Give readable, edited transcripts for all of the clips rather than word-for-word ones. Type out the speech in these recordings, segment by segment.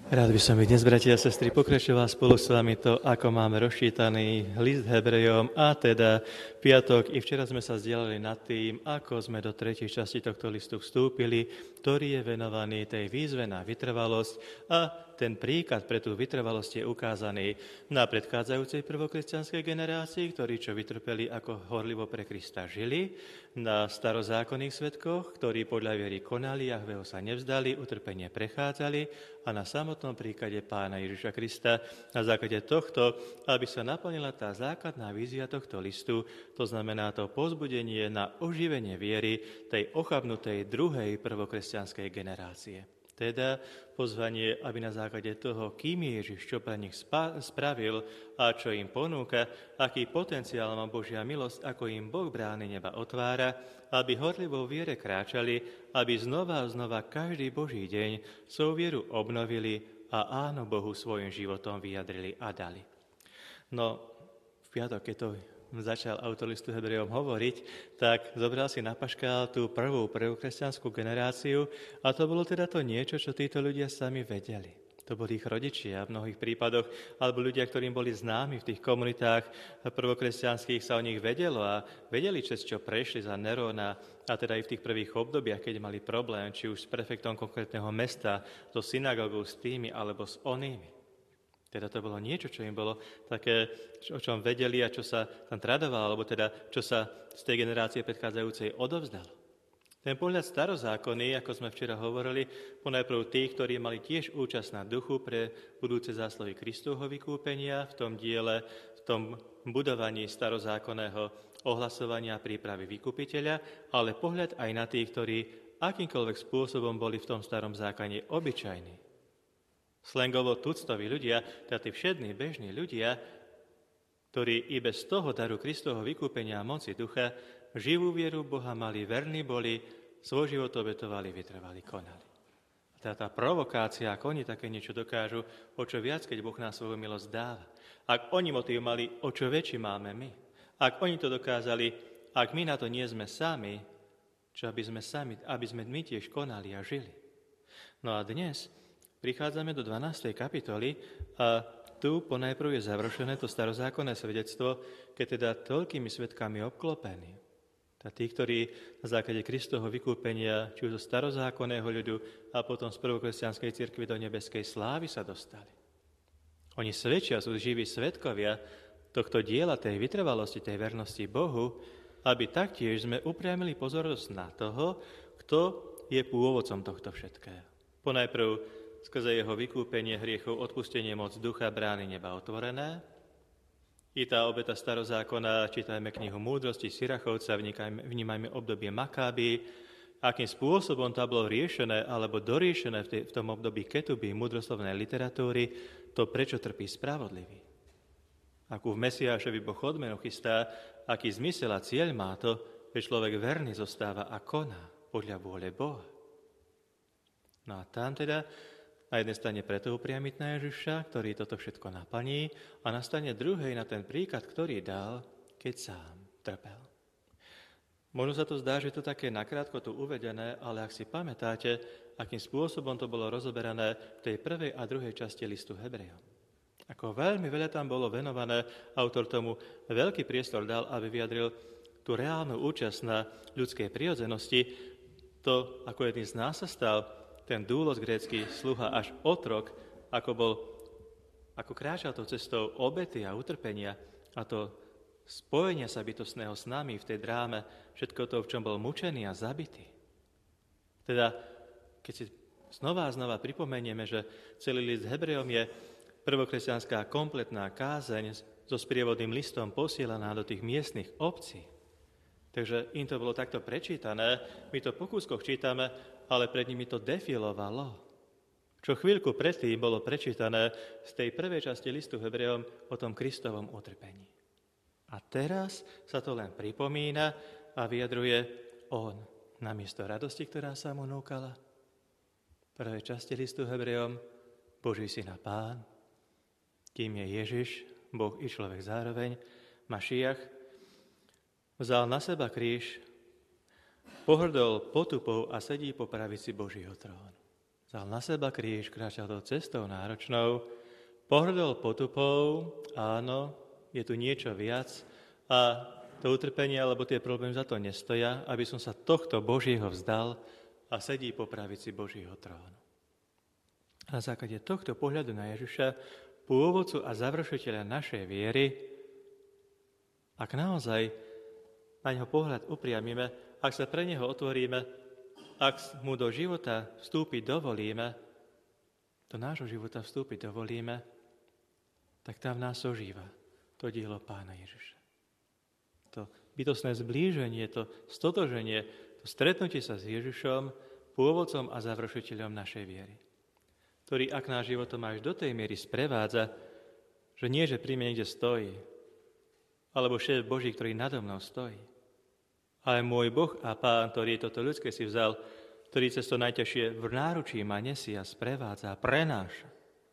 Rád by som i dnes, bratia a sestry, pokračoval spolu s vami to, ako máme rozčítaný list Hebrejom a teda piatok. I včera sme sa zdieľali nad tým, ako sme do tretej časti tohto listu vstúpili, ktorý je venovaný tej výzve na vytrvalosť a ten príklad pre tú vytrvalosť je ukázaný na predchádzajúcej prvokresťanskej generácii, ktorí čo vytrpeli, ako horlivo pre Krista žili, na starozákonných svedkoch, ktorí podľa viery konali, Jahveho sa nevzdali, utrpenie prechádzali a na samotnom príklade Pána Ježiša Krista na základe tohto, aby sa naplnila tá základná vízia tohto listu, to znamená to povzbudenie na oživenie viery tej ochabnutej druhej prvokresťanskej generácie. Teda pozvanie, aby na základe toho, kým je Ježiš, čo pre nich spravil a čo im ponúka, aký potenciál má Božia milosť, ako im Boh brány neba otvára, aby horlivo v viere kráčali, aby znova a znova každý Boží deň svoju vieru obnovili a áno Bohu svojim životom vyjadrili a dali. No, v piatok, keď to začal autor listu Hebrejom hovoriť, tak zobral si na paškál tú prvú kresťanskú generáciu a to bolo teda to niečo, čo títo ľudia sami vedeli. To boli ich rodičia v mnohých prípadoch, alebo ľudia, ktorým boli známi v tých komunitách prvokresťanských, sa o nich vedelo a vedeli, cez čo prešli za Nerona a teda aj v tých prvých obdobiach, keď mali problém, či už s prefektom konkrétneho mesta, so synagogou, s tými alebo s onými. Teda to bolo niečo, čo im bolo také, o čom vedeli a čo sa tam tradovalo, alebo teda čo sa z tej generácie predchádzajúcej odovzdalo. Ten pohľad starozákonný, ako sme včera hovorili, ponajprv tých, ktorí mali tiež účasť na duchu pre budúce zásluhy Kristovho vykúpenia v tom diele, v tom budovaní starozákonného ohlasovania a prípravy vykupiteľa, ale pohľad aj na tých, ktorí akýmkoľvek spôsobom boli v tom starom zákone obyčajní. Slangovo tuctoví ľudia, teda tí všední, bežní ľudia, ktorí i bez toho daru Kristovho vykúpenia a moci ducha živú vieru Boha mali, verní boli, svoj život obetovali, vytrvali, konali. A teda tá provokácia, ako oni také niečo dokážu, o čo viac, keď Boh nás svoju milosť dáva. Ak oni motív mali, o čo väčší máme my. Ak oni to dokázali, ak my na to nie sme sami, čo aby sme my tiež konali a žili. No a dnes prichádzame do 12. kapitoly a tu ponajprv je završené to starozákonné svedectvo, keď teda toľkými svedkami obklopení. Teda tí, ktorí na základe Kristovho vykúpenia, či už zo starozákonného ľudu a potom z prvokresťanskej cirkvi do nebeskej slávy sa dostali. Oni svedčia, sú živí svedkovia tohto diela, tej vytrvalosti, tej vernosti Bohu, aby taktiež sme upriamili pozornosť na toho, kto je pôvodcom tohto všetkého. Ponajprv skrze jeho vykúpenie hriechov, odpustenie moc ducha, brány neba otvorené. I tá obeta starozákona, čítajme knihu Múdrosti Sirachovca, vnímajme obdobie Makáby, akým spôsobom to bolo riešené alebo doriešené v tom období Ketuby, múdroslovnej literatúry, to prečo trpí spravodlivý. Akú v Mesiášovi Boh odmenu chystá, aký zmysel a cieľ má to, že človek verný zostáva a koná podľa vôle Boha. No a tam teda na jednej strane preto upriamiť na Ježiša, ktorý toto všetko naplní, a na strane druhej na ten príklad, ktorý dal, keď sám trpel. Možno sa to zdá, že to také nakrátko tu uvedené, ale ak si pamätáte, akým spôsobom to bolo rozoberané v tej prvej a druhej časti listu Hebrejom. Ako veľmi veľa tam bolo venované, autor tomu veľký priestor dal, aby vyjadril tú reálnu účasť na ľudskej prirodzenosti, to, ako jeden z nás sa stal ten dúlos grécky sluha až otrok, ako kráčal tou cestou obety a utrpenia a to spojenia sa bytostného s nami v tej dráme, všetko to, v čom bol mučený a zabitý. Teda, keď si znova a znova pripomenieme, že celý list Hebrejom je prvokresťanská kompletná kázeň so sprievodným listom posielaná do tých miestnych obcí. Takže im to bolo takto prečítané, my to po kúskoch čítame, ale pred nimi to defilovalo. Čo chvíľku predtým bolo prečítané z tej prvej časti listu Hebrejom o tom Kristovom utrpení. A teraz sa to len pripomína a vyjadruje on namiesto radosti, ktorá sa mu núkala. V prvej časti listu Hebrejom Boží syn a Pán, kým je Ježiš, Boh i človek zároveň, Mašiach, vzal na seba kríž, pohrdol potupou a sedí po pravici Božího trónu. Vzal na seba kríž, kráčal tou cestou náročnou, pohrdol potupou, áno, je tu niečo viac a to utrpenie alebo tie problémy za to nestoja, aby som sa tohto Božieho vzdal a sedí po pravici Božieho trónu. A na základe tohto pohľadu na Ježiša, pôvodcu a završiteľa našej viery, ak naozaj na neho pohľad upriamime, ak sa pre neho otvoríme, ak mu do života vstúpiť dovolíme, do nášho života vstúpiť dovolíme, tak tam v nás ožíva to dielo Pána Ježiša. To bytostné zblíženie, to stotoženie, to stretnutie sa s Ježišom, pôvodcom a završiteľom našej viery, ktorý, ak náš životom až do tej miery sprevádza, že nie, že pri mne niekde stojí, alebo šéf Boží, ktorý nado mnou stojí, ale môj Boh a Pán, ktorý toto ľudské si vzal, ktorý cez to najťažšie v náručí ma nesie a sprevádza a prenáša.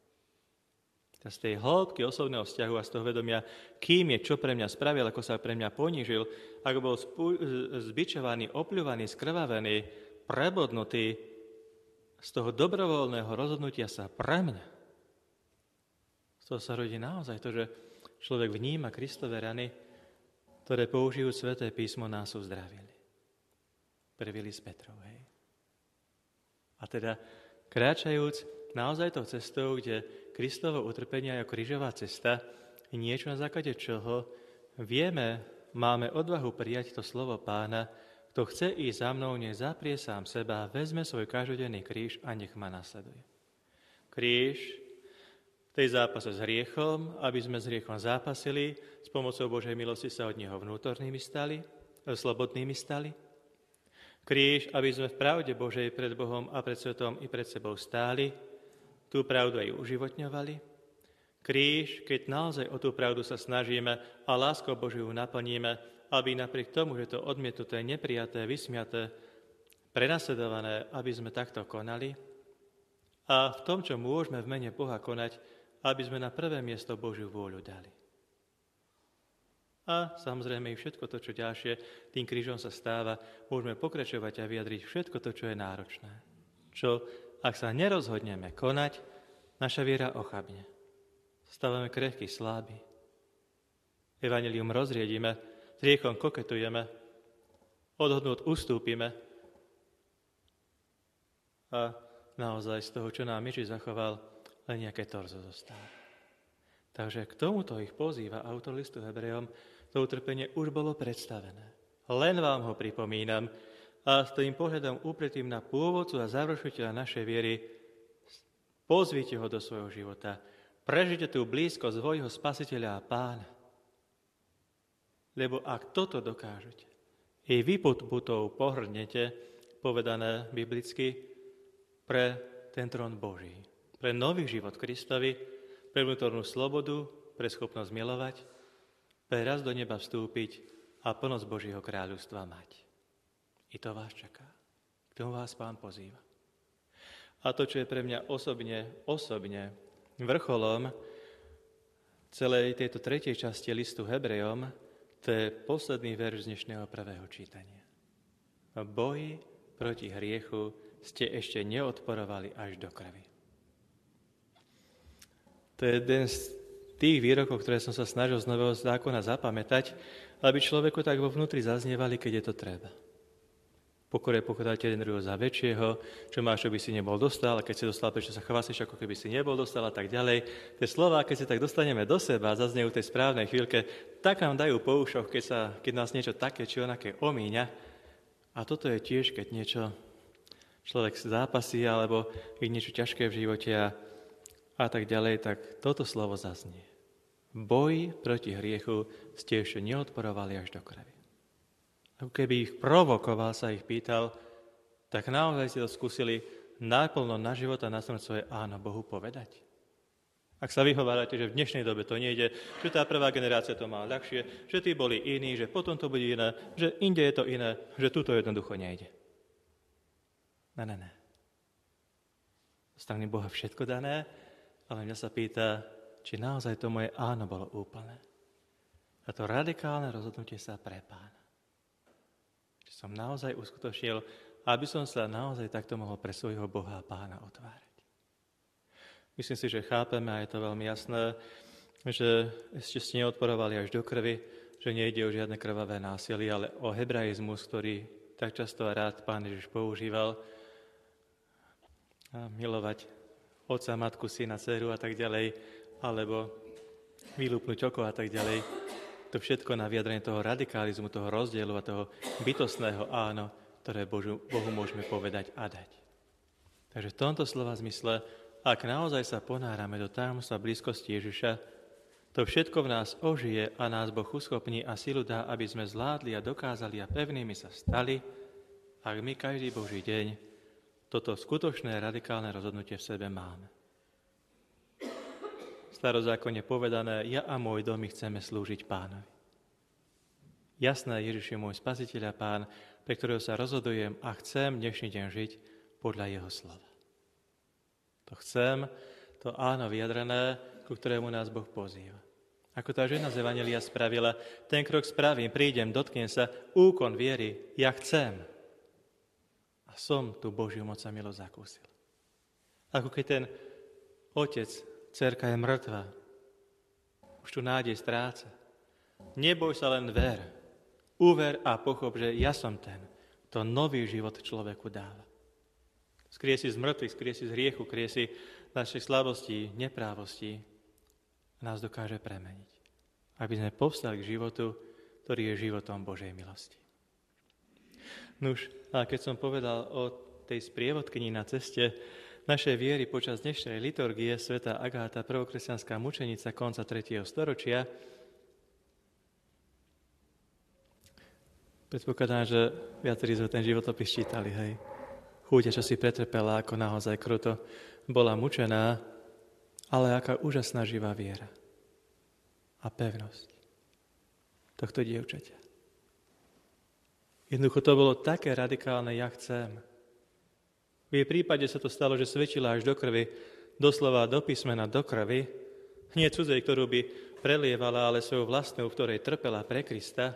Z tej hĺbky osobného vzťahu a z toho vedomia, kým je, čo pre mňa spravil, ako sa pre mňa ponížil, ako bol zbičovaný, opľúvaný, skrvavený, prebodnutý, z toho dobrovoľného rozhodnutia sa pre mňa. Z toho sa rodí naozaj to, že človek vníma Kristove rany, ktoré použijú Sväté písmo, nás uzdravili. Prvý list Petrov, hej. A teda, kráčajúc naozaj tou cestou, kde Kristovo utrpenie ako krížová cesta je niečo, na základe čoho vieme, máme odvahu prijať to slovo Pána, kto chce ísť za mnou, nech zaprie sám seba, vezme svoj každodenný kríž a nech ma nasleduje. Kríž v tej zápase s hriechom, aby sme s hriechom zápasili, s pomocou Božej milosti sa od neho vnútornými stali, slobodnými stali. Kríž, aby sme v pravde Božej pred Bohom a pred svetom i pred sebou stáli, tú pravdu aj uživotňovali. Kríž, keď naozaj o tú pravdu sa snažíme a láskou Božiu naplníme, aby napriek tomu, že to odmietnuté, neprijaté, vysmiaté, prenasledované, aby sme takto konali. A v tom, čo môžeme v mene Boha konať, aby sme na prvé miesto Božiu vôľu dali. A samozrejme i všetko to, čo ďalšie tým krížom sa stáva, môžeme pokračovať a vyjadriť všetko to, čo je náročné. Čo, ak sa nerozhodneme konať, naša viera ochabne. Stávame krehkí, slabí. Evanjelium rozriedime, s hriechom koketujeme, odhodnúť ustúpime a naozaj z toho, čo nám Ježiš zachoval, len nejaké torzo zostáva. Takže k tomuto ich pozýva autor listu Hebrejom, to utrpenie už bolo predstavené. Len vám ho pripomínam a s tým pohľadom upretým na pôvodcu a završiteľa našej viery pozvite ho do svojho života. Prežite tú blízkosť svojho Spasiteľa a Pána. Lebo ak toto dokážete, i vy putou pohrdnete, povedané biblicky, pre ten trón Boží, pre nový život Kristovi, pre vnútornú slobodu, pre schopnosť milovať, pre raz do neba vstúpiť a plnosť Božieho kráľovstva mať. I to vás čaká. K tomu vás Pán pozýva. A to, čo je pre mňa osobne vrcholom celej tejto tretej časti listu Hebrejom, to je posledný verš z dnešného prvého čítania. V boji proti hriechu ste ešte neodporovali až do krvi. To je jeden z tých výrokov, ktoré som sa snažil z Nového zákona zapamätať, aby človeku tak vo vnútri zaznievali, keď je to treba. Pokore pochodáte jeden druhého za väčšieho, čo máš, čo by si nebol dostal, a keď si dostal, prečo sa chvásíš, ako keby si nebol dostal a tak ďalej. Tie slová, keď si tak dostaneme do seba a zaznejú v tej správnej chvíľke, tak nám dajú po ušoch, keď nás niečo také či onaké omíňa. A toto je tiež, keď niečo človek zápasí, alebo je niečo ťažké v živote a tak ďalej, tak toto slovo zaznie. Boj proti hriechu ste ešte neodporovali až do krvi. Ako keby ich provokoval, sa ich pýtal, tak naozaj ste to skúsili naplno na život a na smrť svoje áno Bohu povedať. Ak sa vyhovárate, že v dnešnej dobe to nejde, že tá prvá generácia to má ľahšie, že tí boli iní, že potom to bude iné, že inde je to iné, že tuto jednoducho nejde. Ne. Zo strany Boha všetko dané, ale mňa sa pýta, či naozaj to moje áno bolo úplné. A to radikálne rozhodnutie sa pre Pána. Či som naozaj uskutočnil aby som sa naozaj takto mohol pre svojho Boha a Pána otvárať. Myslím si, že chápeme, a je to veľmi jasné, že ešte ste neodporovali až do krvi, že nejde o žiadne krvavé násilie, ale o hebraizmus, ktorý tak často a rád Pán Ježiš používal, a milovať otca, matku, syna, dceru a tak ďalej, alebo vylúpnuť oko a tak ďalej. To všetko na vyjadrenie toho radikalizmu, toho rozdielu a toho bytostného áno, ktoré Bohu môžeme povedať a dať. Takže v tomto slova zmysle, ak naozaj sa ponárame do tajomstva blízkosti Ježiša, to všetko v nás ožije a nás Boh uschopní a silu dá, aby sme zvládli a dokázali a pevnými sa stali, ak my každý Boží deň toto skutočné radikálne rozhodnutie v sebe máme. V starozákonne povedané, ja a môj dom chceme slúžiť Pánovi. Jasné, Ježiš je môj spasiteľ a Pán, pre ktorého sa rozhodujem a chcem dnešný deň žiť podľa jeho slova. To chcem, to áno vyjadrené, ku ktorému nás Boh pozýva. Ako tá žena z Evanjelia spravila, ten krok spravím, prídem, dotknem sa, úkon viery, ja chcem. A som tú Božiu moc a milosť zakúsil. Ako keď ten otec, dcerka je mŕtva, už tu nádej stráca. Neboj sa, len ver. Uver a pochop, že ja som ten, kto nový život človeku dáva. Skrie si z mŕtvych, skrie si z hriechu, skrie si našej slabosti, neprávosti a nás dokáže premeniť. Aby sme povstali k životu, ktorý je životom Božej milosti. Nuž, a keď som povedal o tej sprievodkyni na ceste našej viery počas dnešnej liturgie, svätá Agáta, prvokresťanská mučenica konca 3. storočia, predpokladám, že viacerí sme ten životopis čítali, hej. Chúte, čo si pretrpela, ako naozaj kruto bola mučená, ale aká úžasná živá viera a pevnosť tohto dievčaťa. Jednoducho to bolo také radikálne, ja chcem. V jej prípade sa to stalo, že svedčila až do krvi, doslova do písmena, do krvi, nie cudzej, ktorú by prelievala, ale svoju vlastnú, v ktorej trpela pre Krista,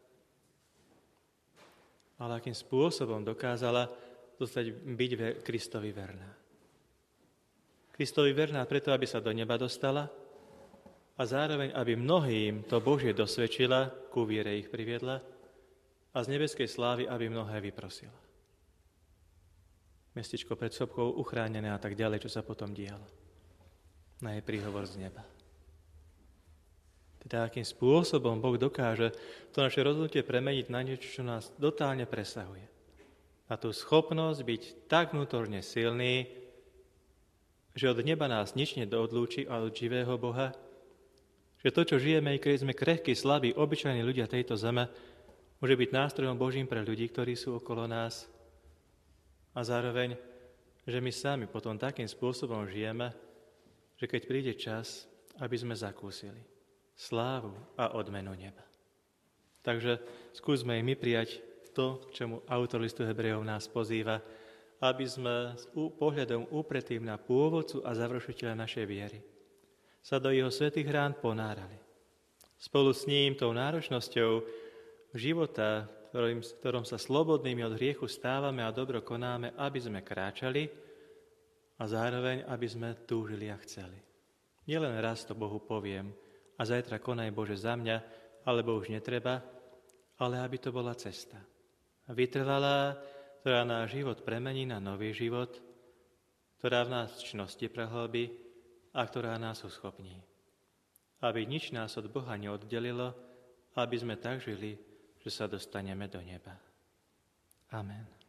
ale akým spôsobom dokázala byť Kristovi verná. Kristovi verná preto, aby sa do neba dostala a zároveň, aby mnohým to Božie dosvedčila, ku viere ich priviedla a z nebeskej slávy, aby mnohé vyprosila. Mestičko pred sopkou uchránené a tak ďalej, čo sa potom dialo. Na jej príhovor z neba. Teda akým spôsobom Boh dokáže to naše rozhodnutie premeniť na niečo, čo nás totálne presahuje. A tú schopnosť byť tak vnútorne silný, že od neba nás nič neodlúči od živého Boha, že to, čo žijeme, keď sme krehkí, slabí, obyčajní ľudia tejto zeme, môže byť nástrojom Božím pre ľudí, ktorí sú okolo nás. A zároveň, že my sami potom takým spôsobom žijeme, že keď príde čas, aby sme zakúsili slávu a odmenu neba. Takže skúsme i my prijať to, čemu autor listu Hebrejov nás pozýva, aby sme s pohľadom úpretým na pôvodcu a završiteľa našej viery sa do jeho svätých rán ponárali. Spolu s ním, tou náročnosťou života, ktorom sa slobodnými od hriechu stávame a dobro konáme, aby sme kráčali a zároveň, aby sme túžili a chceli. Nielen raz to Bohu poviem a zajtra konaj Bože za mňa, alebo už netreba, ale aby to bola cesta. Vytrvalá, ktorá náš život premení na nový život, ktorá v nás čnosti prehlbí a ktorá nás uschopní. Aby nič nás od Boha neoddelilo, aby sme tak žili, že sa dostaneme do neba. Amen.